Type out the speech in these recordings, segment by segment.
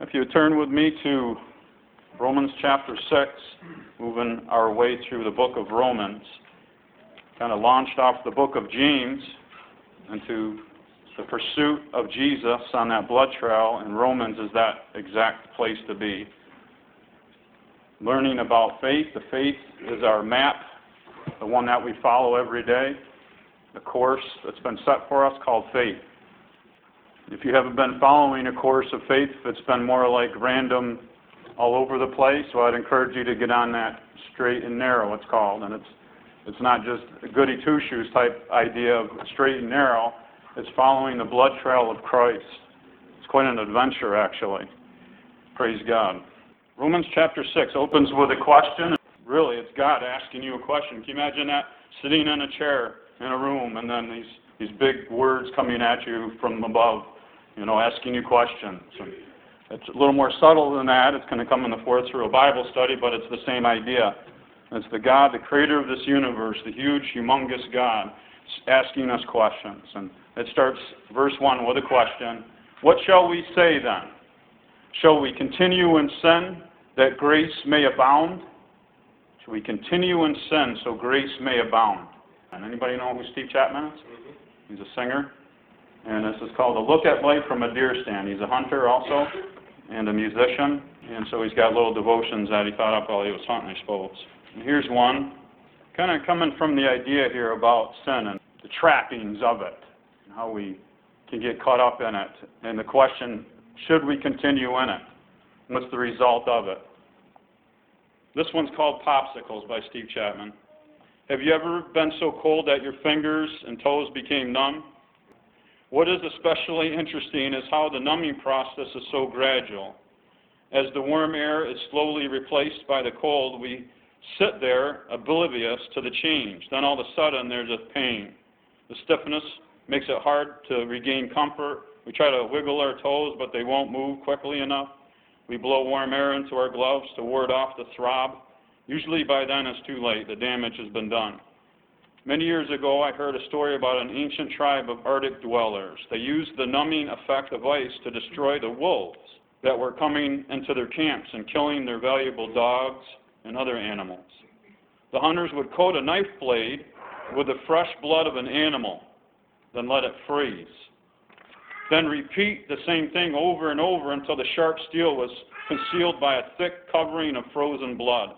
If you turn with me to Romans chapter 6, moving our way through the book of Romans, kind of launched off the book of James into the pursuit of Jesus on that blood trail, and Romans is that exact place to be. Learning about faith. The faith is our map, the one that we follow every day, the course that's been set for us called faith. If you haven't been following a course of faith, it's been more like random all over the place, so I'd encourage you to get on that straight and narrow, it's called. And it's not just a goody two-shoes type idea of straight and narrow. It's following the blood trail of Christ. It's quite an adventure, actually. Praise God. Romans chapter 6 opens with a question. Really, it's God asking you a question. Can you imagine that? Sitting in a chair in a room, and then these big words coming at you from above, asking you questions. And it's a little more subtle than that. It's going to come in the fourth through a Bible study, but it's the same idea. It's the God, the creator of this universe, the huge, humongous God, asking us questions. And it starts, verse 1, with a question. What shall we say then? Shall we continue in sin that grace may abound? Shall we continue in sin so grace may abound? And anybody know who Steve Chapman is? He's a singer. And this is called A Look at Life from a Deer Stand. He's a hunter also and a musician. And so he's got little devotions that he thought up while he was hunting, I suppose. And here's one, kind of coming from the idea here about sin and the trappings of it, and how we can get caught up in it. And the question, should we continue in it? What's the result of it? This one's called Popsicles by Steve Chapman. Have you ever been so cold that your fingers and toes became numb? What is especially interesting is how the numbing process is so gradual. As the warm air is slowly replaced by the cold, we sit there oblivious to the change. Then all of a sudden there's a pain. The stiffness makes it hard to regain comfort. We try to wiggle our toes, but they won't move quickly enough. We blow warm air into our gloves to ward off the throb. Usually by then it's too late. The damage has been done. Many years ago, I heard a story about an ancient tribe of Arctic dwellers. They used the numbing effect of ice to destroy the wolves that were coming into their camps and killing their valuable dogs and other animals. The hunters would coat a knife blade with the fresh blood of an animal, then let it freeze. Then repeat the same thing over and over until the sharp steel was concealed by a thick covering of frozen blood.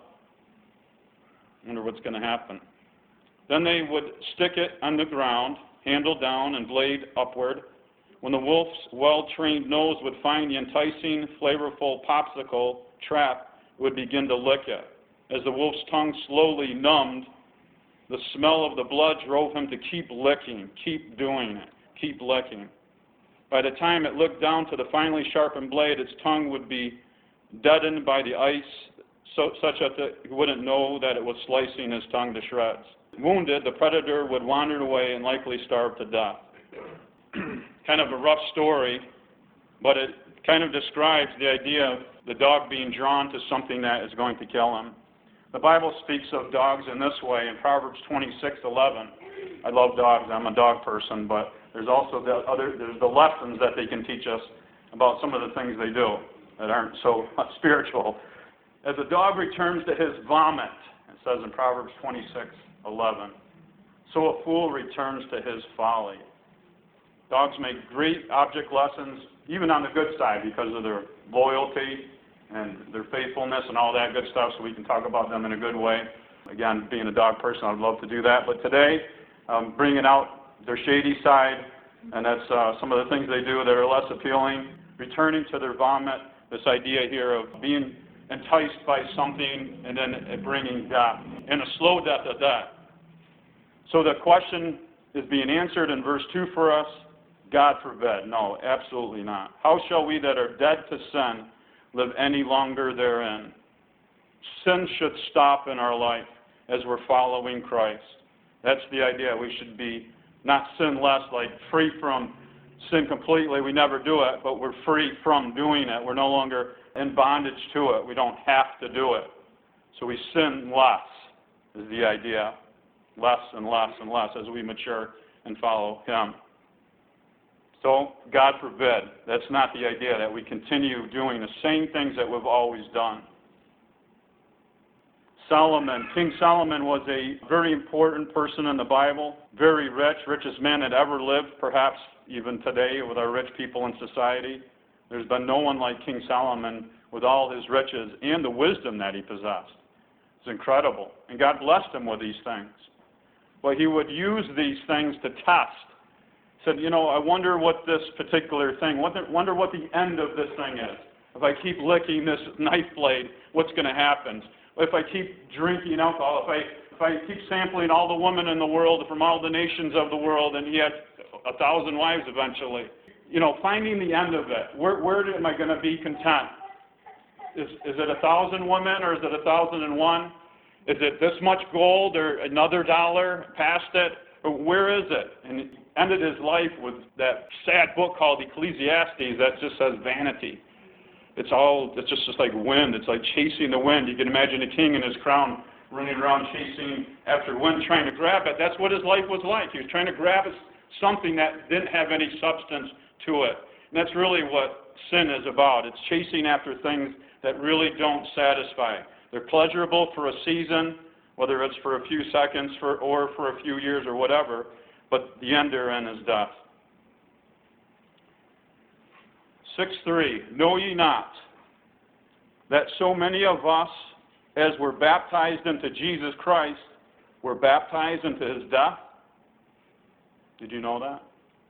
I wonder what's going to happen. Then they would stick it on the ground, handle down and blade upward. When the wolf's well-trained nose would find the enticing, flavorful popsicle trap, it would begin to lick it. As the wolf's tongue slowly numbed, the smell of the blood drove him to keep licking, keep doing it, keep licking. By the time it looked down to the finely sharpened blade, its tongue would be deadened by the ice, such that he wouldn't know that it was slicing his tongue to shreds. Wounded, the predator would wander away and likely starve to death. Kind of a rough story, but it kind of describes the idea of the dog being drawn to something that is going to kill him. The Bible speaks of dogs in this way in Proverbs 26:11. I love dogs. I'm a dog person, but there's also there's the lessons that they can teach us about some of the things they do that aren't so spiritual. As a dog returns to his vomit, it says in Proverbs 26:11, so a fool returns to his folly. Dogs make great object lessons, even on the good side, because of their loyalty and their faithfulness and all that good stuff, so we can talk about them in a good way. Again, being a dog person, I'd love to do that. But today, bringing out their shady side, and that's some of the things they do that are less appealing, returning to their vomit, this idea here of being enticed by something and then it bringing death, and a slow death at that. So the question is being answered in verse 2 for us. God forbid. No, absolutely not. How shall we that are dead to sin live any longer therein? Sin should stop in our life as we're following Christ. That's the idea. We should be not sinless, like free from sin completely. We never do it, but we're free from doing it. We're no longer in bondage to it. We don't have to do it. So we sin less is the idea. Less and less and less as we mature and follow Him. So, God forbid, that's not the idea, that we continue doing the same things that we've always done. Solomon, King Solomon was a very important person in the Bible, very rich, richest man that ever lived, perhaps even today with our rich people in society. There's been no one like King Solomon with all his riches and the wisdom that he possessed. It's incredible. And God blessed him with these things. But he would use these things to test. He said, I wonder what this particular thing, wonder what the end of this thing is. If I keep licking this knife blade, what's going to happen? If I keep drinking alcohol, if I keep sampling all the women in the world from all the nations of the world, and he had 1,000 wives eventually. Finding the end of it. Where am I going to be content? Is it 1,000 women, or is it 1,001? Is it this much gold or another dollar past it? Or where is it? And he ended his life with that sad book called Ecclesiastes that just says vanity. It's just like wind. It's like chasing the wind. You can imagine a king in his crown running around chasing after wind, trying to grab it. That's what his life was like. He was trying to grab something that didn't have any substance to it. And that's really what sin is about. It's chasing after things that really don't satisfy. They're pleasurable for a season, whether it's for a few seconds or for a few years or whatever, but the end therein is death. 6:3, know ye not that so many of us, as were baptized into Jesus Christ, were baptized into his death? Did you know that?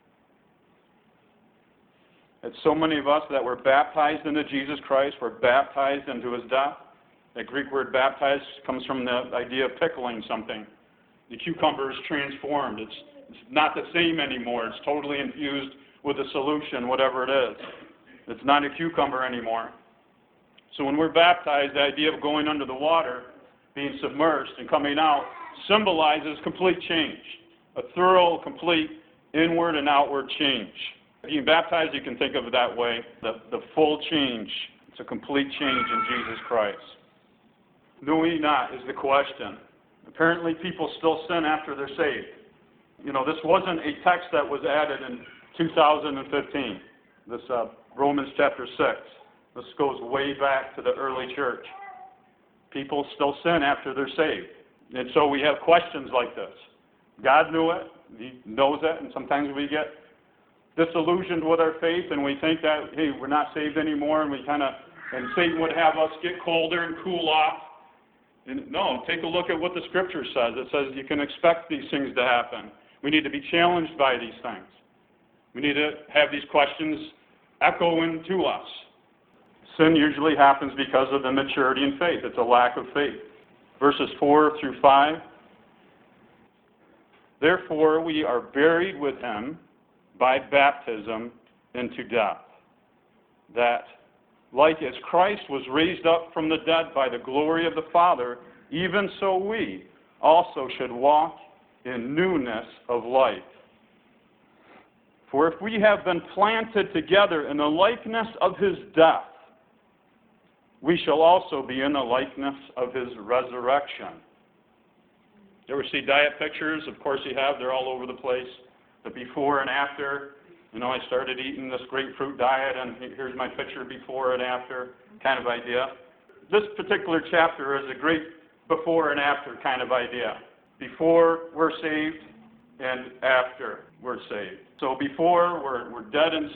That so many of us that were baptized into Jesus Christ were baptized into his death? The Greek word baptized comes from the idea of pickling something. The cucumber is transformed. It's not the same anymore. It's totally infused with a solution, whatever it is. It's not a cucumber anymore. So when we're baptized, the idea of going under the water, being submerged and coming out, symbolizes complete change. A thorough, complete inward and outward change. Being baptized, you can think of it that way, the full change. It's a complete change in Jesus Christ. Know ye not is the question. Apparently people still sin after they're saved. This wasn't a text that was added in 2015. This Romans chapter 6. This goes way back to the early church. People still sin after they're saved. And so we have questions like this. God knew it. He knows it. And sometimes we get disillusioned with our faith and we think that, hey, we're not saved anymore, and and Satan would have us get colder and cool off. And no, take a look at what the Scripture says. It says you can expect these things to happen. We need to be challenged by these things. We need to have these questions echo into us. Sin usually happens because of immaturity in faith. It's a lack of faith. Verses 4 through 5. Therefore we are buried with him by baptism into death, that, like as Christ was raised up from the dead by the glory of the Father, even so we also should walk in newness of life. For if we have been planted together in the likeness of his death, we shall also be in the likeness of his resurrection. You ever see diet pictures? Of course you have. They're all over the place. The before and after. I started eating this grapefruit diet, and here's my picture before and after kind of idea. This particular chapter is a great before and after kind of idea. Before we're saved and after we're saved. So before we're dead in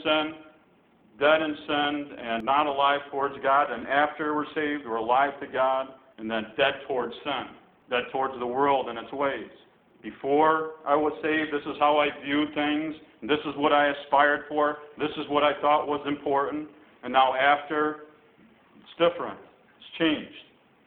sin and not alive towards God, and after we're saved, we're alive to God, and then dead towards sin, dead towards the world and its ways. Before I was saved, this is how I viewed things, and this is what I aspired for, this is what I thought was important, and now after, it's different. It's changed.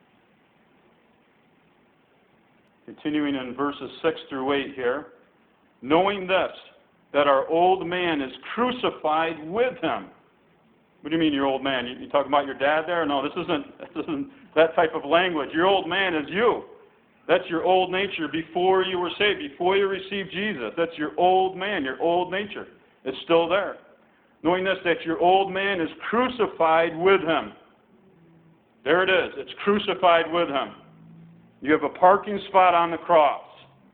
Continuing in verses 6 through 8 here. Knowing this, that our old man is crucified with him. What do you mean, your old man? You talking about your dad there? No, this isn't that type of language. Your old man is you. That's your old nature before you were saved, before you received Jesus. That's your old man, your old nature. It's still there. Knowing this, that your old man is crucified with him. There it is. It's crucified with him. You have a parking spot on the cross.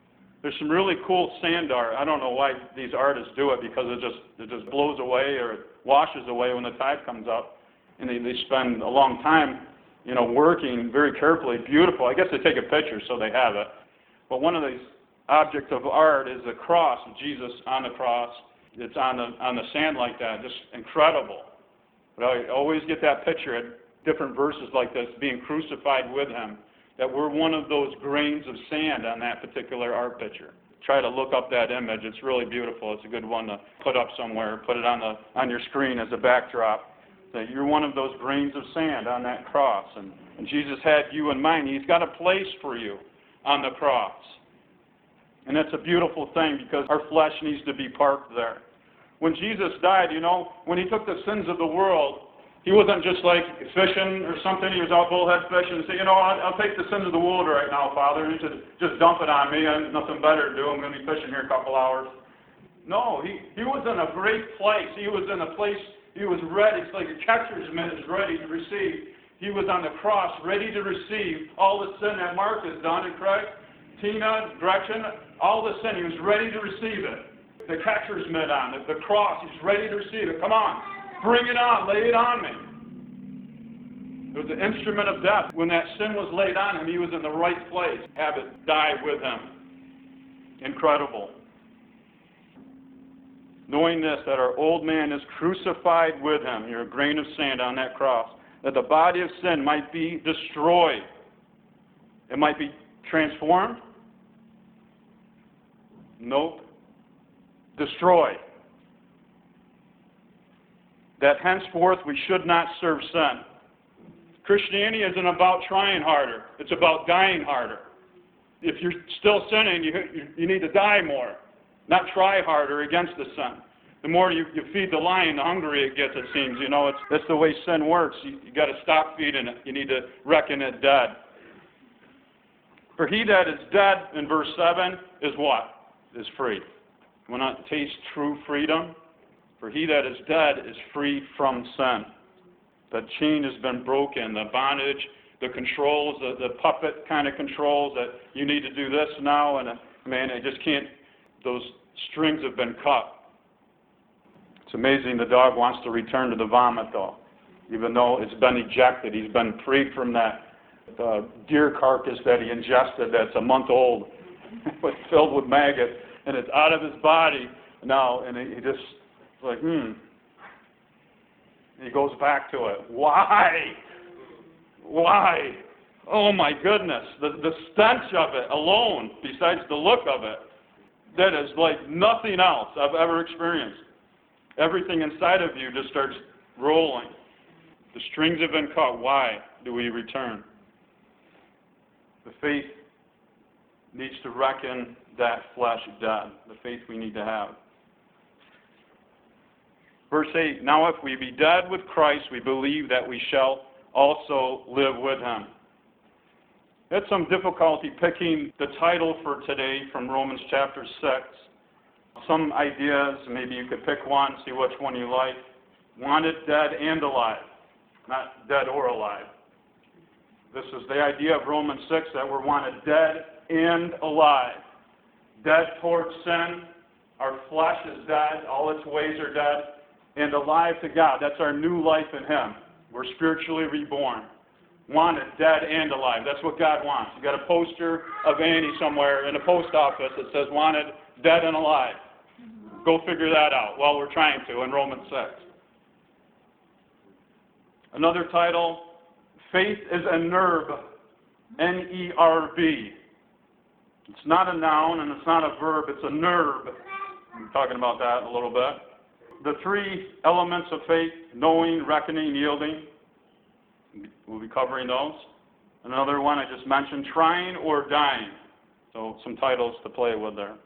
There's some really cool sand art. I don't know why these artists do it, because it just blows away or it washes away when the tide comes up. And they spend a long time, working very carefully. Beautiful. I guess they take a picture so they have it. But one of these objects of art is the cross, Jesus on the cross. It's on the sand like that, just incredible. But I always get that picture at different verses like this, being crucified with him, that we're one of those grains of sand on that particular art picture. Try to look up that image. It's really beautiful. It's a good one to put up somewhere. Put it on your screen as a backdrop. That you're one of those grains of sand on that cross. And Jesus had you in mind. He's got a place for you on the cross. And that's a beautiful thing, because our flesh needs to be parked there. When Jesus died, when he took the sins of the world, he wasn't just like fishing or something. He was out bullhead fishing and say, I'll take the sins of the world right now, Father, and just dump it on me. I have nothing better to do. I'm going to be fishing here a couple hours. No, he was in a great place. He was in a place, he was ready. It's like a catcher's mitt is ready to receive. He was on the cross, ready to receive all the sin that Mark has done, and Craig, Tina, Gretchen, all the sin. He was ready to receive it. The catcher's mitt on, the cross, he's ready to receive it. Come on, bring it on, lay it on me. It was the instrument of death. When that sin was laid on him, he was in the right place. Have it die with him. Incredible. Knowing this, that our old man is crucified with him, you're a grain of sand on that cross, that the body of sin might be destroyed. It might be transformed? Nope. Destroyed. That henceforth we should not serve sin. Christianity isn't about trying harder. It's about dying harder. If you're still sinning, you need to die more, not try harder against the sin. The more you feed the lion, the hungrier it gets, it seems. That's the way sin works. You got to stop feeding it. You need to reckon it dead. For he that is dead, in verse 7, is what? Is free. You want to taste true freedom? For he that is dead is free from sin. The chain has been broken, the bondage, the controls, the puppet kind of controls that you need to do this now, and I just can't, those strings have been cut. It's amazing the dog wants to return to the vomit though, even though it's been ejected. He's been freed from that deer carcass that he ingested that's a month old, filled with maggots, and it's out of his body now, and he just like, He goes back to it. Why? Oh my goodness. The stench of it alone, besides the look of it, that is like nothing else I've ever experienced. Everything inside of you just starts rolling. The strings have been cut. Why do we return? The faith needs to reckon that flesh dead. The faith we need to have. Verse 8, now if we be dead with Christ, we believe that we shall also live with him. I had some difficulty picking the title for today from Romans chapter 6. Some ideas, maybe you could pick one, see which one you like. Wanted dead and alive, not dead or alive. This is the idea of Romans 6, that we're wanted dead and alive. Dead towards sin, our flesh is dead, all its ways are dead, and alive to God. That's our new life in him. We're spiritually reborn. Wanted dead and alive. That's what God wants. You got a poster of Annie somewhere in a post office that says wanted dead and alive. Go figure that out. Well, we're trying to in Romans 6. Another title, faith is a nerve, N-E-R-V. It's not a noun and it's not a verb, it's a nerve. I'm talking about that a little bit. The three elements of faith, knowing, reckoning, yielding. We'll be covering those. Another one I just mentioned, trying or dying. So some titles to play with there.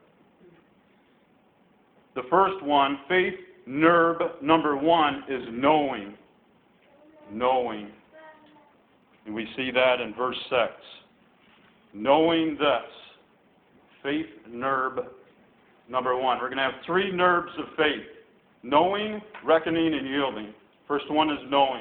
The first one, faith, nerve, number one, is knowing. Knowing. And we see that in verse 6. Knowing this. Faith, nerve, number one. We're going to have three nerves of faith. Knowing, reckoning, and yielding. First one is knowing.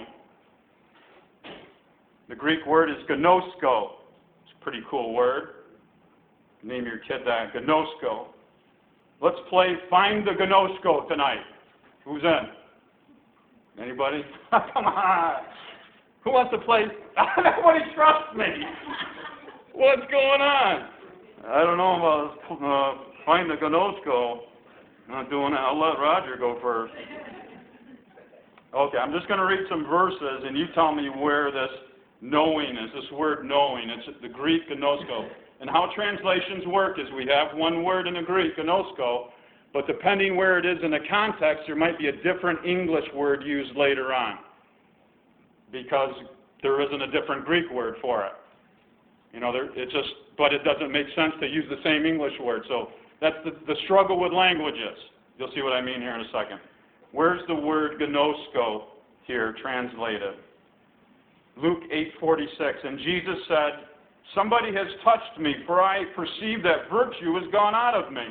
The Greek word is gnosko. It's a pretty cool word. Name your kid that. Gnosko. Let's play Find the Gnosko tonight. Who's in? Anybody? Come on. Who wants to play? Nobody trusts me. What's going on? I don't know about Find the Gnosko. I'm not doing that. I'll let Roger go first. Okay, I'm just going to read some verses, and you tell me where this knowing is, this word knowing. It's the Greek gnosko. And how translations work is we have one word in the Greek, gnosko, but depending where it is in the context, there might be a different English word used later on, because there isn't a different Greek word for it. You know, but it doesn't make sense to use the same English word. So that's the struggle with languages. You'll see what I mean here in a second. Where's the word gnosko here translated? Luke 8:46, and Jesus said, "Somebody has touched me, for I perceive that virtue has gone out of me."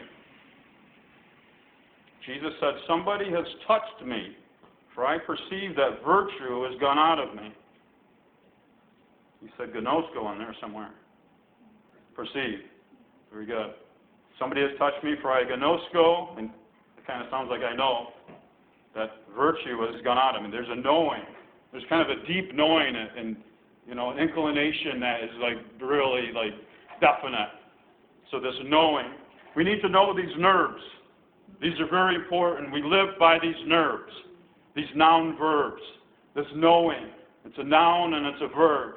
Jesus said, "Somebody has touched me, for I perceive that virtue has gone out of me." He said gnosko in there somewhere. Perceive. Very good. Somebody has touched me, for I gnosko, and it kind of sounds like I know that virtue has gone out of me. There's a knowing. There's kind of a deep knowing and an inclination that is really definite. So this knowing, we need to know these nerves. These are very important. We live by these nerves, these noun verbs. This knowing, it's a noun and it's a verb.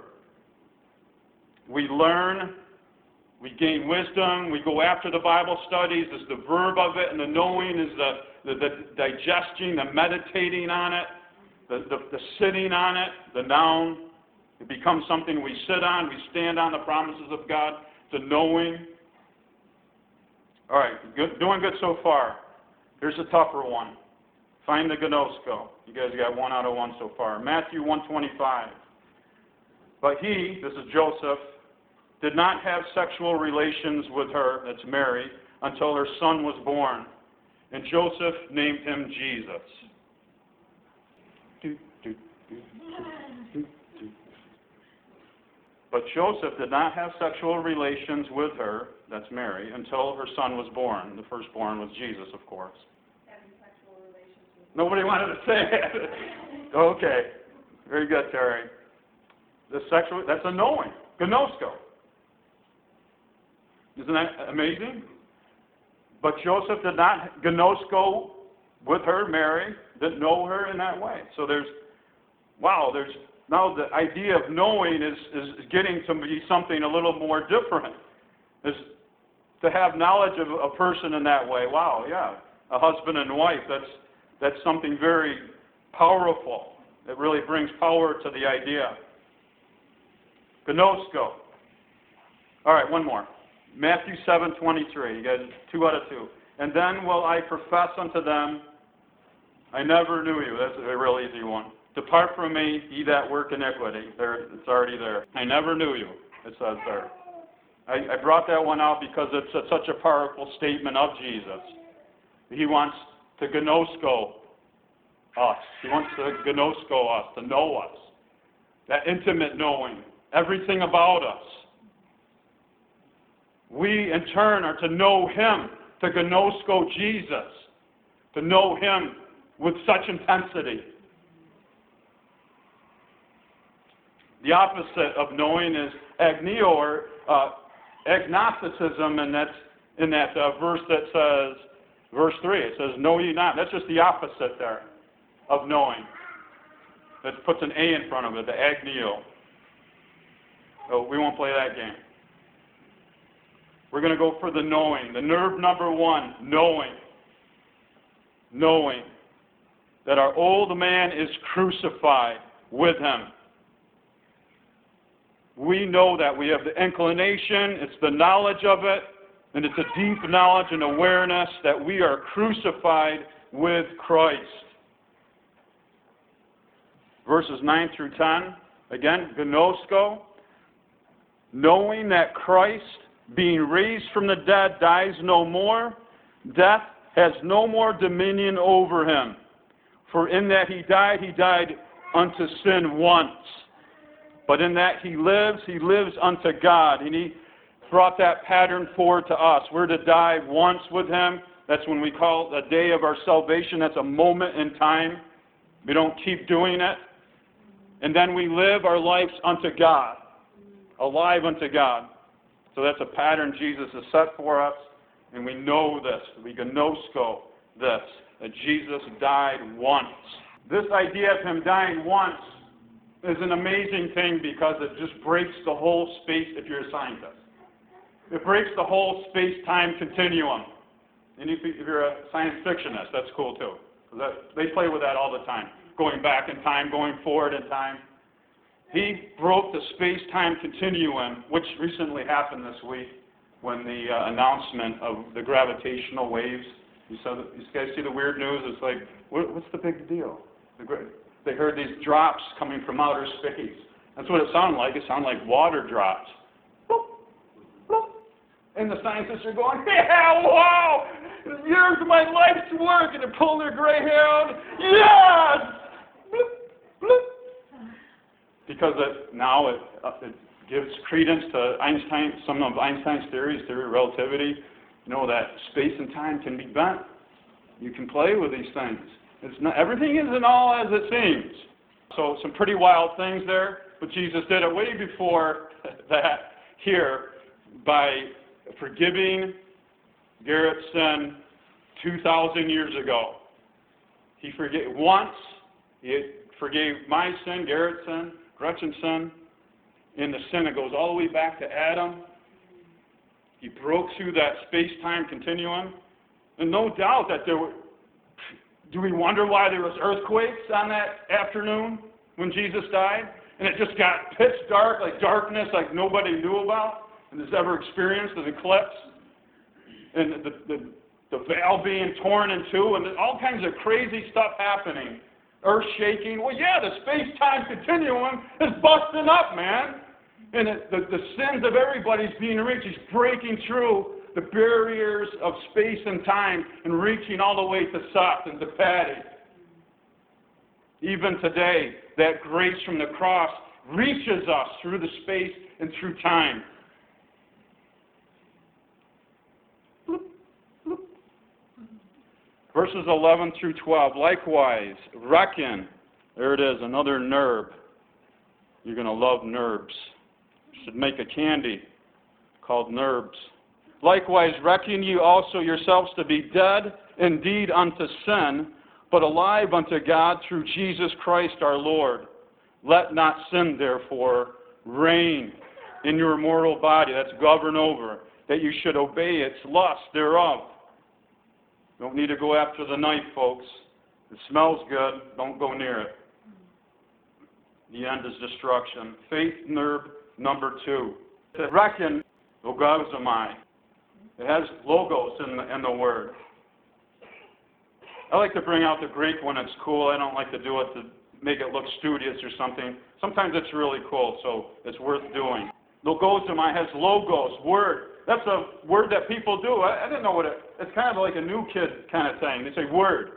We learn, we gain wisdom, we go after the Bible studies. It's the verb of it, and the knowing is the digesting, the meditating on it, the sitting on it, the noun. It becomes something we sit on, we stand on the promises of God, the knowing. All right, doing good so far. Here's a tougher one. Find the gnosko. You guys got 1 out of 1 so far. Matthew 1:25. But he, this is Joseph, did not have sexual relations with her, that's Mary, until her son was born. And Joseph named him Jesus. But Joseph did not have sexual relations with her, that's Mary, until her son was born. The firstborn was Jesus, of course. Having sexual relations with Nobody wanted to say it. Okay. Very good, Terry. That's a knowing. Gnosko. Isn't that amazing? But Joseph did not gnosko with her, Mary, didn't know her in that way. So there's now the idea of knowing is getting to be something a little more different. Is to have knowledge of a person in that way. Wow, yeah. A husband and wife, that's something very powerful. It really brings power to the idea. Gnosko. All right, one more. Matthew 7:23. You guys, 2 out of 2. And then will I profess unto them, I never knew you. That's a real easy one. Depart from me, ye that work iniquity. There, it's already there. I never knew you, it says there. I brought that one out because it's such a powerful statement of Jesus. He wants to gnosko us. He wants to gnosko us, to know us. That intimate knowing, everything about us. We, in turn, are to know him, to gnosko Jesus, to know him with such intensity. The opposite of knowing is agneo, or agnosticism, and that's in that verse that says, verse 3, it says, know ye not. That's just the opposite there of knowing. That puts an A in front of it, the agneo. So we won't play that game. We're going to go for the knowing. The nerve number 1, knowing. Knowing that our old man is crucified with him. We know that. We have the inclination, it's the knowledge of it, and it's a deep knowledge and awareness that we are crucified with Christ. Verses 9 through 10, again, gnosko, knowing that Christ, being raised from the dead, dies no more, death has no more dominion over him. For in that he died unto sin once. But in that he lives unto God. And brought that pattern forward to us. We're to die once with Him. That's when we call the day of our salvation. That's a moment in time. We don't keep doing it. And then we live our lives unto God, alive unto God. So that's a pattern Jesus has set for us, and we know this. We can no-scope this, that Jesus died once. This idea of Him dying once is an amazing thing because it just breaks the whole space, if you're a scientist. It breaks the whole space-time continuum. And if you're a science fictionist, that's cool too. They play with that all the time, going back in time, going forward in time. He broke the space-time continuum, which recently happened this week when the announcement of the gravitational waves. You guys see the weird news? It's like, what's the big deal? They heard these drops coming from outer space. That's what it sounded like. It sounded like water drops. Bloop, bloop. And the scientists are going, yeah, wow! Years of my life's work, and they're pulling their gray hair out. Yes! Bloop, bloop. Because now it gives credence to some of Einstein's theories, theory of relativity. You know that space and time can be bent. You can play with these things. Everything isn't all as it seems. So some pretty wild things there, but Jesus did it way before that here by forgiving Garrett's sin 2,000 years ago. He forgave once. He forgave my sin, Garrett's sin, Gretchen's sin, and the sin that goes all the way back to Adam. He broke through that space-time continuum. And no doubt that there were... Do we wonder why there was earthquakes on that afternoon when Jesus died? And it just got pitch dark, like darkness like nobody knew about and has ever experienced an eclipse. And the veil being torn in two and all kinds of crazy stuff happening. Earth shaking. Well, yeah, the space-time continuum is busting up, man. And the sins of everybody's being reached. He's breaking through the barriers of space and time and reaching all the way to Seth and to Patty. Even today, that grace from the cross reaches us through the space and through time. Bloop, bloop. Verses 11 through 12. Likewise, reckon. There it is, another nerve. You're going to love nerves. You should make a candy called nerves. Likewise, reckon you also yourselves to be dead indeed unto sin, but alive unto God through Jesus Christ our Lord. Let not sin, therefore, reign in your mortal body, that's govern over, that you should obey its lust thereof. Don't need to go after the knife, folks. It smells good. Don't go near it. The end is destruction. Faith nerve number 2. To reckon, logosomai. It has logos in the word. I like to bring out the Greek when it's cool. I don't like to do it to make it look studious or something. Sometimes it's really cool, so it's worth doing. Logosomai has logos, word. That's a word that people do. I didn't know what it's kind of like a new kid kind of thing. They say word.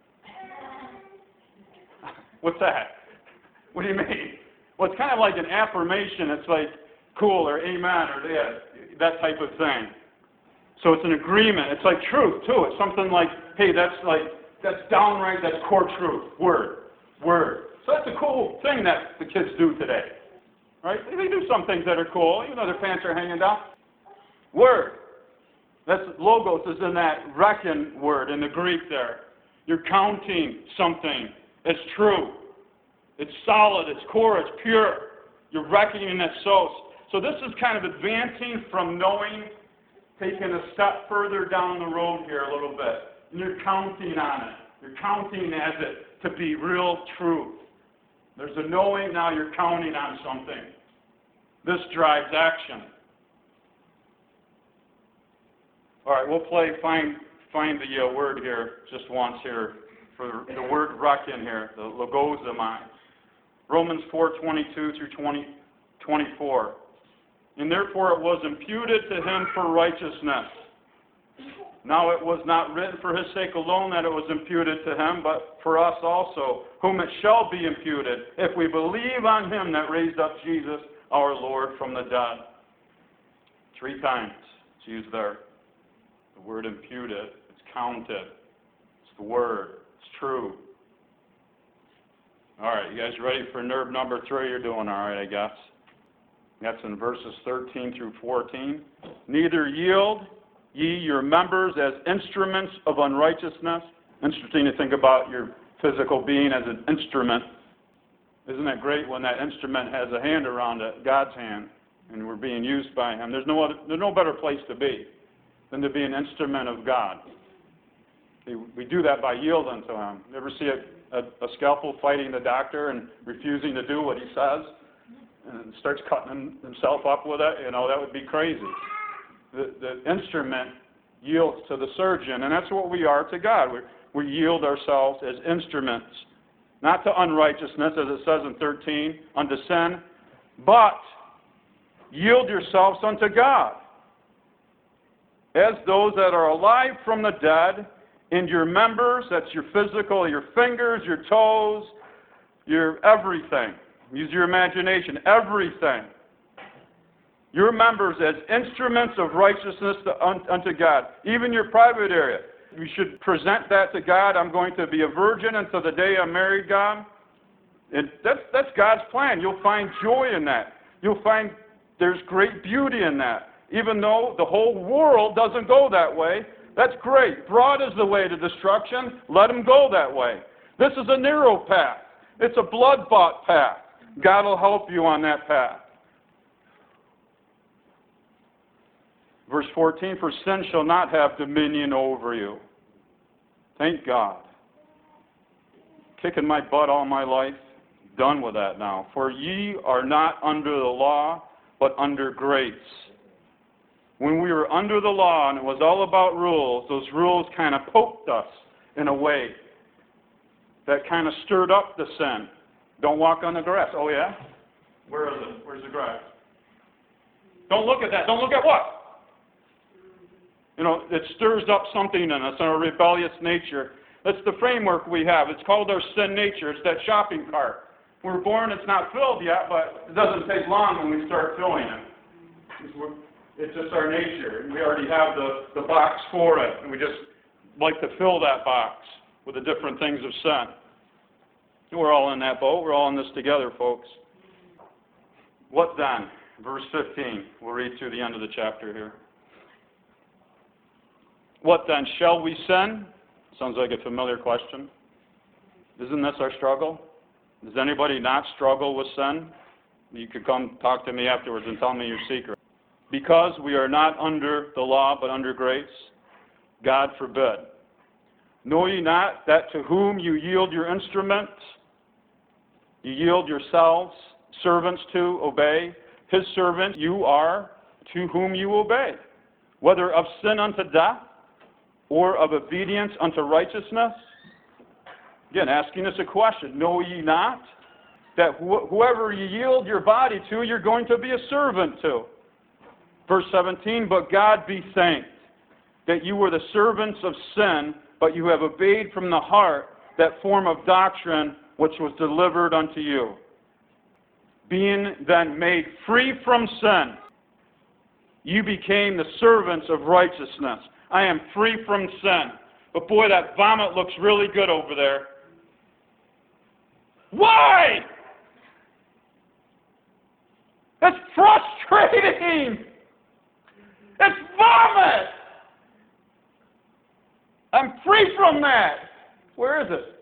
What's that? What do you mean? Well, it's kind of like an affirmation. It's like cool or amen or that type of thing. So it's an agreement. It's like truth, too. It's something like, hey, that's downright, that's core truth. Word. So that's a cool thing that the kids do today. Right? They do some things that are cool, even though their pants are hanging down. Word. That's logos is in that reckon word in the Greek there. You're counting something. It's true. It's solid. It's core. It's pure. You're reckoning it so. So this is kind of advancing from knowing, taking a step further down the road here a little bit. And you're counting on it. You're counting as it to be real truth. There's a knowing, now you're counting on something. This drives action. All right, we'll find the word here just once here for the word reckon here, the logosomai. Romans 4:22 through 24. And therefore it was imputed to him for righteousness. Now it was not written for his sake alone that it was imputed to him, but for us also, whom it shall be imputed, if we believe on him that raised up Jesus, our Lord, from the dead. 3 times it's used there. The word imputed, it's counted. It's the word. It's true. All right, you guys ready for nerve number 3? You're doing all right, I guess. That's in verses 13 through 14. Neither yield ye your members as instruments of unrighteousness. Interesting to think about your physical being as an instrument. Isn't that great when that instrument has a hand around it, God's hand, and we're being used by Him? There's no better place to be than to be an instrument of God. We do that by yielding to Him. You ever see a scalpel fighting the doctor and refusing to do what he says and starts cutting himself up with it? You know, that would be crazy. The instrument yields to the surgeon, and that's what we are to God. We yield ourselves as instruments, not to unrighteousness, as it says in 13, unto sin, but yield yourselves unto God, as those that are alive from the dead, and your members, that's your physical, your fingers, your toes, your everything. Use your imagination, everything. Your members as instruments of righteousness unto God. Even your private area. You should present that to God. I'm going to be a virgin until the day I'm married, God. And that's God's plan. You'll find joy in that. You'll find there's great beauty in that. Even though the whole world doesn't go that way, that's great. Broad is the way to destruction. Let them go that way. This is a narrow path. It's a blood-bought path. God will help you on that path. Verse 14, for sin shall not have dominion over you. Thank God. Kicking my butt all my life. Done with that now. For ye are not under the law, but under grace. When we were under the law and it was all about rules, those rules kind of poked us in a way that kind of stirred up the sin. Don't walk on the grass. Oh, yeah? Where is it? Where's the grass? Don't look at that. Don't look at what? You know, it stirs up something in us, our rebellious nature. That's the framework we have. It's called our sin nature. It's that shopping cart. We're born, it's not filled yet, but it doesn't take long when we start filling it. It's just our nature. We already have the box for it, and we just like to fill that box with the different things of sin. We're all in that boat. We're all in this together, folks. What then? Verse 15. We'll read through the end of the chapter here. What then? Shall we sin? Sounds like a familiar question. Isn't this our struggle? Does anybody not struggle with sin? You could come talk to me afterwards and tell me your secret. Because we are not under the law, but under grace, God forbid. Know ye not that to whom you yield your instruments, you yield yourselves, servants to obey, his servant you are, to whom you obey, whether of sin unto death, or of obedience unto righteousness? Again, asking us a question. Know ye not that whoever you yield your body to, you're going to be a servant to? Verse 17, but God be thanked that you were the servants of sin, but you have obeyed from the heart that form of doctrine which was delivered unto you. Being then made free from sin, you became the servants of righteousness. I am free from sin. But boy, that vomit looks really good over there. Why? That's frustrating. It's vomit. I'm free from that. Where is it?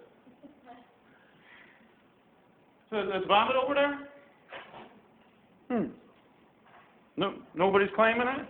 There's vomit over there? No, nobody's claiming it?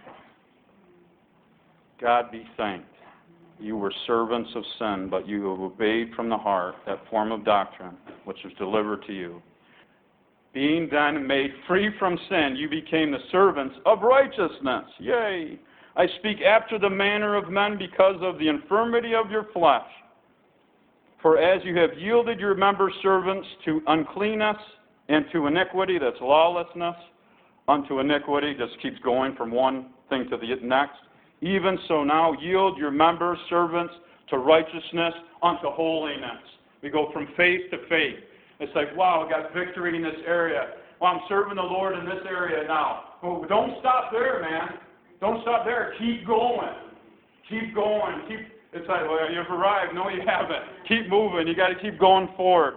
God be thanked. You were servants of sin, but you have obeyed from the heart that form of doctrine which was delivered to you. Being then made free from sin, you became the servants of righteousness. Yea! I speak after the manner of men because of the infirmity of your flesh. For as you have yielded your members servants to uncleanness and to iniquity, that's lawlessness, unto iniquity, just keeps going from one thing to the next. Even so now yield your members servants to righteousness unto holiness. We go from faith to faith. It's like, wow, I got victory in this area. Well, I'm serving the Lord in this area now. Well, don't stop there, man. Don't stop there. Keep going. Keep going. It's like, well, you've arrived. No, you haven't. Keep moving. You got to keep going forward.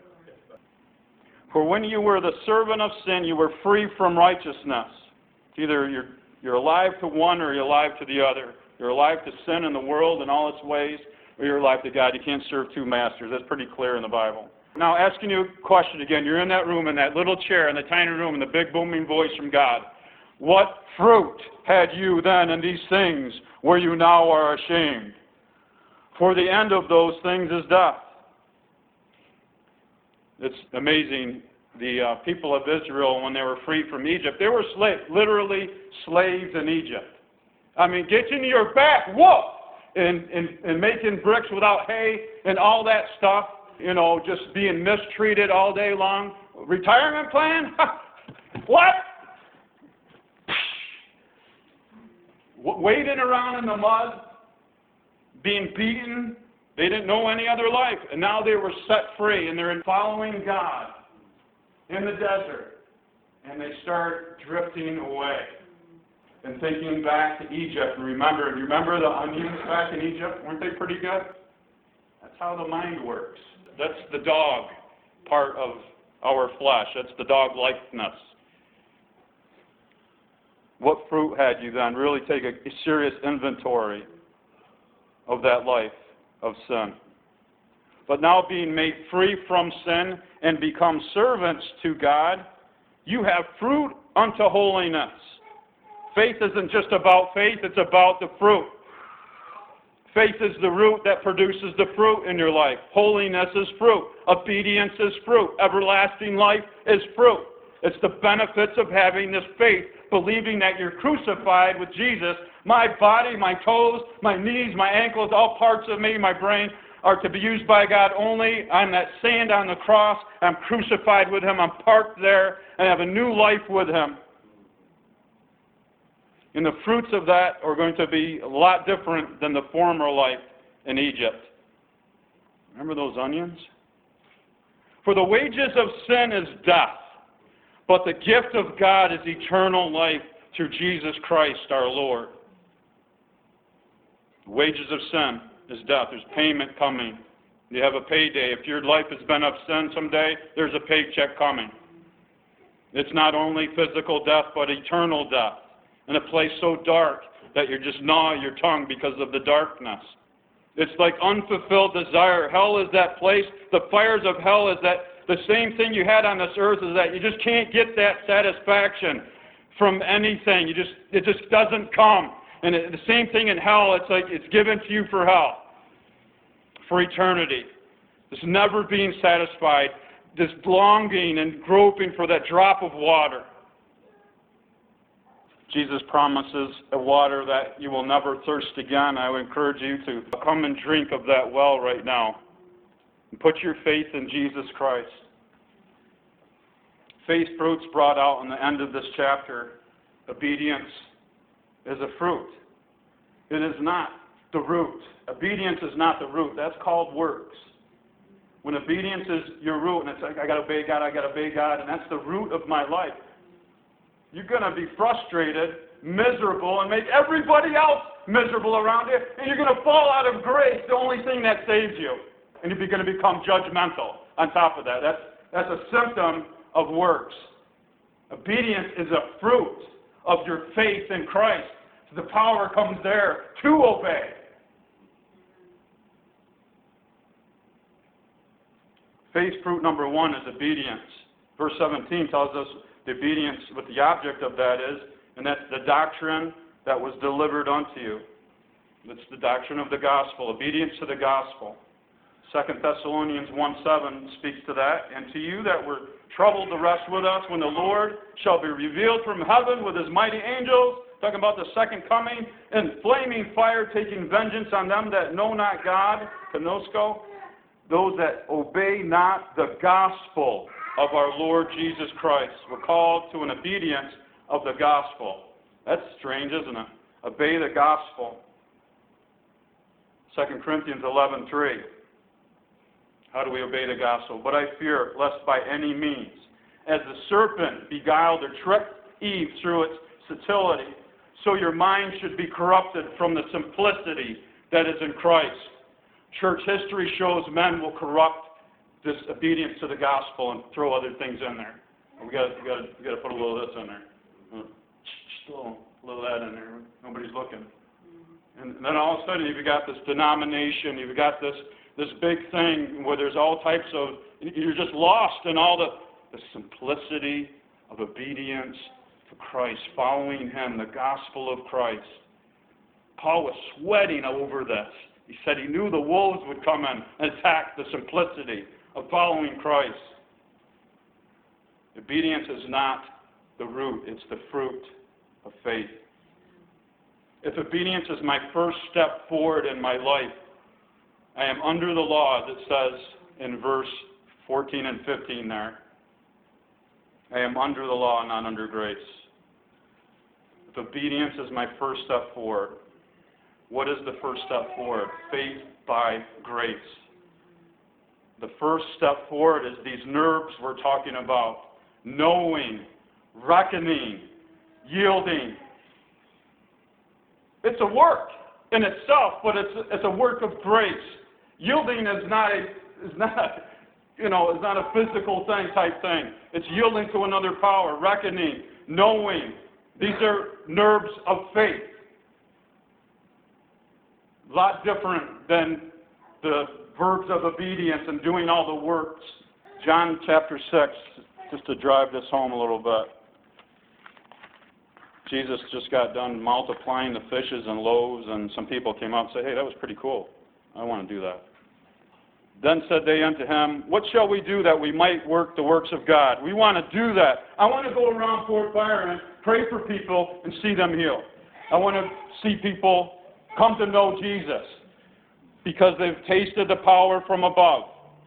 For when you were the servant of sin, you were free from righteousness. It's either you're alive to one or you're alive to the other. You're alive to sin in the world and all its ways, or you're alive to God. You can't serve two masters. That's pretty clear in the Bible. Now, asking you a question again. You're in that room, in that little chair, in the tiny room, in the big booming voice from God. What fruit had you then in these things where you now are ashamed? For the end of those things is death. It's amazing. The people of Israel, when they were freed from Egypt, they were slaves, literally slaves in Egypt. I mean, get into your back, whoop, and making bricks without hay and all that stuff, you know, just being mistreated all day long. Retirement plan? What? Wading around in the mud, being beaten. They didn't know any other life. And now they were set free, and they're following God in the desert. And they start drifting away and thinking back to Egypt. And remember the onions back in Egypt? Weren't they pretty good? That's how the mind works. That's the dog part of our flesh. That's the dog likeness. What fruit had you then? Really take a serious inventory of that life of sin. But now being made free from sin and become servants to God, you have fruit unto holiness. Faith isn't just about faith, it's about the fruit. Faith is the root that produces the fruit in your life. Holiness is fruit. Obedience is fruit. Everlasting life is fruit. It's the benefits of having this faith, believing that you're crucified with Jesus. My body, my toes, my knees, my ankles, all parts of me, my brain, are to be used by God only. I'm that sand on the cross. I'm crucified with Him. I'm parked there and have a new life with Him. And the fruits of that are going to be a lot different than the former life in Egypt. Remember those onions? For the wages of sin is death, but the gift of God is eternal life through Jesus Christ our Lord. The wages of sin is death. There's payment coming. You have a payday. If your life has been of sin someday, there's a paycheck coming. It's not only physical death, but eternal death. In a place so dark that you just gnaw your tongue because of the darkness. It's like unfulfilled desire. Hell is that place. The fires of hell is that the same thing you had on this earth is that you just can't get that satisfaction from anything. It just doesn't come. And the same thing in hell, it's like it's given to you for hell, for eternity. This never being satisfied, this longing and groping for that drop of water. Jesus promises a water that you will never thirst again. I would encourage you to come and drink of that well right now. And put your faith in Jesus Christ. Faith fruits brought out in the end of this chapter. Obedience is a fruit. It is not the root. Obedience is not the root. That's called works. When obedience is your root, and it's like, I got to obey God, and that's the root of my life, you're going to be frustrated, miserable, and make everybody else miserable around you, and you're going to fall out of grace, the only thing that saves you. And you're going to become judgmental on top of that. That's a symptom of works. Obedience is a fruit of your faith in Christ. So the power comes there to obey. Faith fruit number 1 is obedience. Verse 17 tells us the obedience, what the object of that is, and that's the doctrine that was delivered unto you. It's the doctrine of the gospel, obedience to the gospel. 2 Thessalonians 1:7 speaks to that. And to you that were troubled to rest with us when the Lord shall be revealed from heaven with His mighty angels, talking about the second coming, in flaming fire, taking vengeance on them that know not God, Kenosko, those that obey not the gospel of our Lord Jesus Christ. We're called to an obedience of the gospel. That's strange, isn't it? Obey the gospel. 2 Corinthians 11:3. How do we obey the gospel? But I fear, lest by any means, as the serpent beguiled or tricked Eve through its subtlety, so your mind should be corrupted from the simplicity that is in Christ. Church history shows men will corrupt this obedience to the gospel and throw other things in there. We got to put a little of this in there. Just a little of that in there. Nobody's looking. And then all of a sudden you've got this denomination, you've got this big thing where there's all types of, you're just lost in all the simplicity of obedience to Christ, following Him, the gospel of Christ. Paul was sweating over this. He said he knew the wolves would come in and attack the simplicity of following Christ. Obedience is not the root, it's the fruit of faith. If obedience is my first step forward in my life, I am under the law, as it says in verse 14 and 15 there. I am under the law, not under grace. If obedience is my first step forward, what is the first step forward? Faith by grace. The first step forward is these nerves we're talking about. Knowing, reckoning, yielding. It's a work in itself, but it's a work of grace. Yielding is not a physical thing type thing. It's yielding to another power, reckoning, knowing. These are nerves of faith. A lot different than the verbs of obedience and doing all the works. John chapter 6, just to drive this home a little bit. Jesus just got done multiplying the fishes and loaves, and some people came up and said, hey, that was pretty cool. I want to do that. Then said they unto him, what shall we do that we might work the works of God? We want to do that. I want to go around Fort Byron, pray for people, and see them healed. I want to see people come to know Jesus because they've tasted the power from above.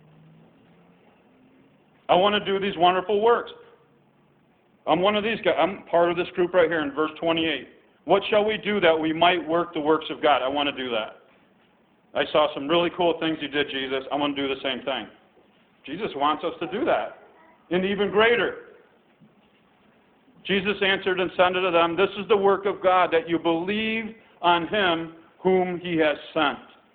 I want to do these wonderful works. I'm one of these guys. I'm part of this group right here in verse 28. What shall we do that we might work the works of God? I want to do that. I saw some really cool things you did, Jesus. I want to do the same thing. Jesus wants us to do that, and even greater. Jesus answered and said unto them, this is the work of God, that you believe on Him whom He has sent.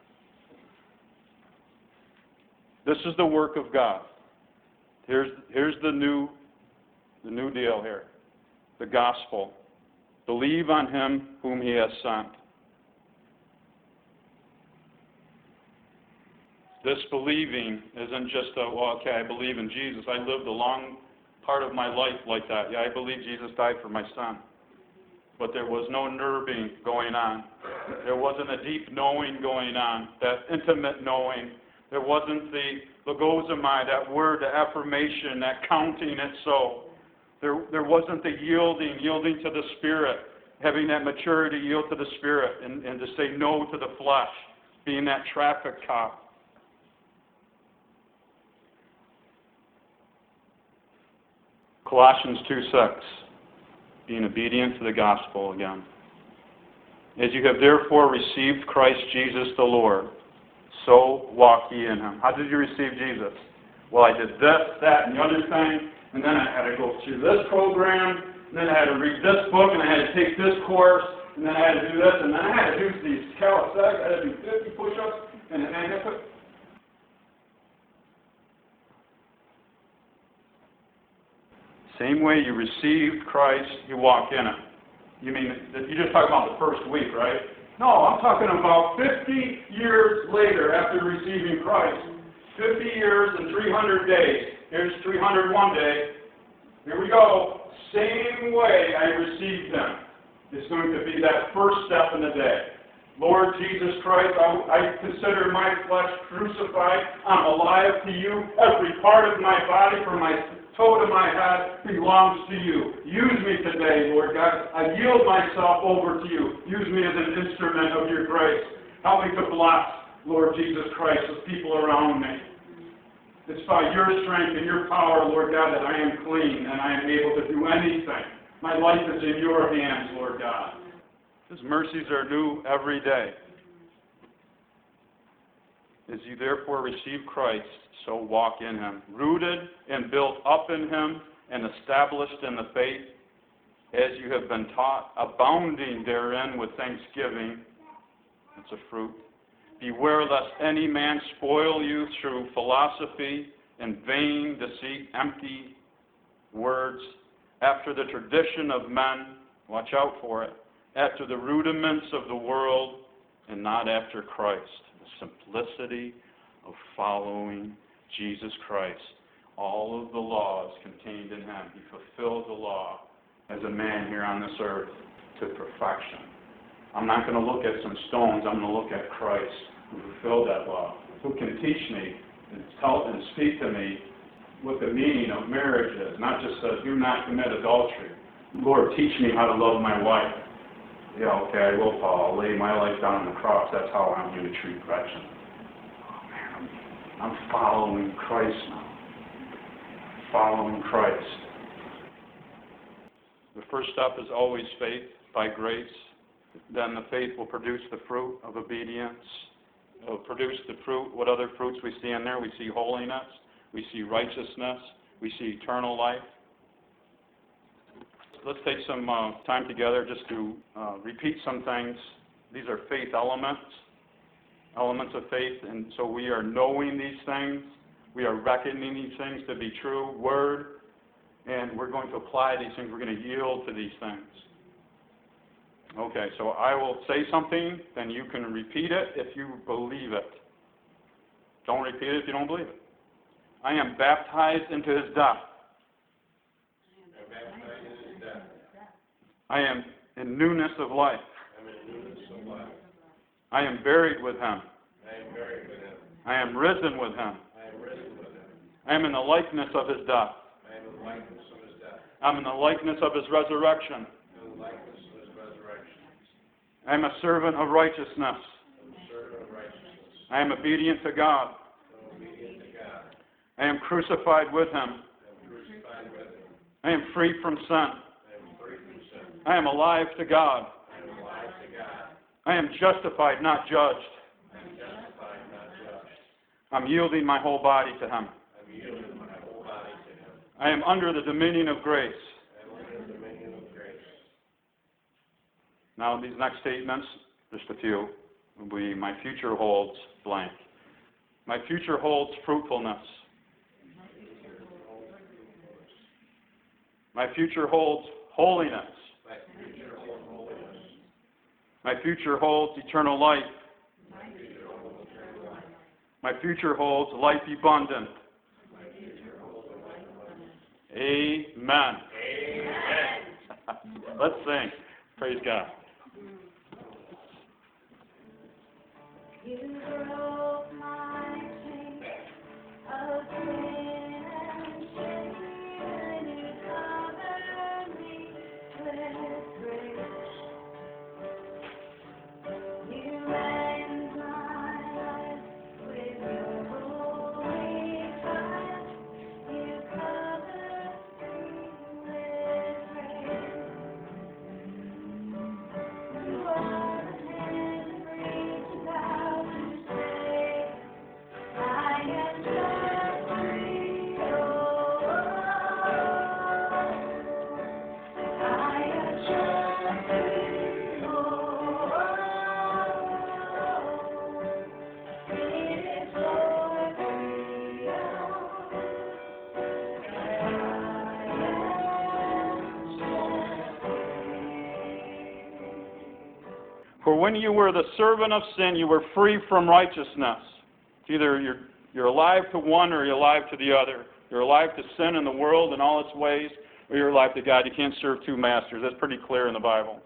This is the work of God. Here's the new deal here. The gospel. Believe on Him whom He has sent. This believing isn't just I believe in Jesus. I lived a long part of my life like that. Yeah, I believe Jesus died for my son. But there was no nerving going on. There wasn't a deep knowing going on, that intimate knowing. There wasn't the logosomai, that word, the affirmation, that counting it so. There wasn't the yielding to the Spirit, having that maturity yield to the Spirit and to say no to the flesh, being that traffic cop. Colossians 2:6, being obedient to the gospel again. As you have therefore received Christ Jesus the Lord, so walk ye in Him. How did you receive Jesus? Well, I did this, that, and the other thing, and then I had to go through this program, and then I had to read this book, and I had to take this course, and then I had to do this, and then I had to do these calisthenics, I had to do 50 push-ups, and then I had to... Same way you received Christ, you walk in it. You mean, you just talk about the first week, right? No, I'm talking about 50 years later after receiving Christ. 50 years and 300 days. Here's 301 day. Here we go. Same way I received Him. It's going to be that first step in the day. Lord Jesus Christ, I consider my flesh crucified. I'm alive to you. Every part of my body, from my toe to my head, belongs to you. Use me today, Lord God. I yield myself over to you. Use me as an instrument of your grace. Help me to bless, Lord Jesus Christ, the people around me. It's by your strength and your power, Lord God, that I am clean and I am able to do anything. My life is in your hands, Lord God. His mercies are new every day. As you therefore receive Christ, so walk in him, rooted and built up in him and established in the faith, as you have been taught, abounding therein with thanksgiving. That's a fruit. Beware lest any man spoil you through philosophy and vain deceit, empty words, after the tradition of men, watch out for it, after the rudiments of the world, and not after Christ. The simplicity of following Jesus Christ. All of the laws contained in him. He fulfilled the law as a man here on this earth to perfection. I'm not going to look at some stones. I'm going to look at Christ, who fulfilled that law, who can teach me and tell and speak to me what the meaning of marriage is, not just do not commit adultery. Lord, teach me how to love my wife. Yeah, okay, I will, Paul. I'll lay my life down on the cross. That's how I'm going to treat Gretchen. Oh, man, I'm following Christ now. Following Christ. The first step is always faith by grace. Then the faith will produce the fruit of obedience. It will produce the fruit. What other fruits we see in there? We see holiness. We see righteousness. We see eternal life. Let's take some time together just to repeat some things. These are faith elements of faith. And so we are knowing these things. We are reckoning these things to be true, word. And we're going to apply these things. We're going to yield to these things. Okay, so I will say something, then you can repeat it if you believe it. Don't repeat it if you don't believe it. I am baptized into his death. I am in newness of life. I am buried with him. I am risen with him. I am in the likeness of his death. I'm in the likeness of his resurrection. I am a servant of righteousness. I am obedient to God. I am crucified with him. I am free from sin. I am alive to God. I am justified, not judged. I'm yielding my whole body to him. I am under the dominion of grace. Now, these next statements, just a few, will be my future holds blank. My future holds fruitfulness. My future holds holiness. My future holds eternal life. My future holds life abundant. Amen. Let's sing. Praise God. You broke my chains of sin and shame, and you covered me with grace. You raised my life with your holy fire. You covered me with grace. You are the hand reached out to say, I am set free. Oh, I am set free. Oh, it is for freedom that I am set free. For when you were the servant of sin, you were free from righteousness. It's either you're alive to one or you're alive to the other. You're alive to sin and the world and all its ways, or you're alive to God. You can't serve two masters. That's pretty clear in the Bible.